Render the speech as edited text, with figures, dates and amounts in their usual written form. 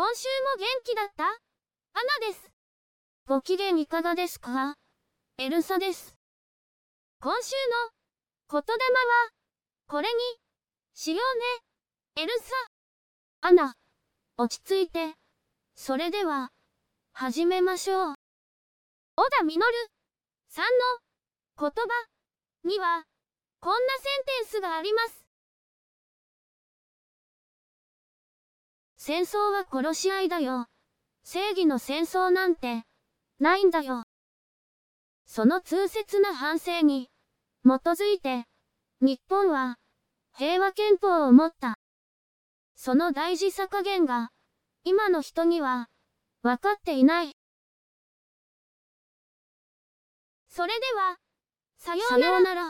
今週も元気だった？アナです。ご機嫌いかがですか？エルサです。今週の言霊は、これにしようね。エルサ。アナ、落ち着いて。それでは、始めましょう。小田実さんの言葉には、こんなセンテンスがあります。戦争は殺し合いだよ。正義の戦争なんて、ないんだよ。その痛切な反省に、基づいて、日本は、平和憲法を持った。その大事さ加減が、今の人には、分かっていない。それでは、さようなら。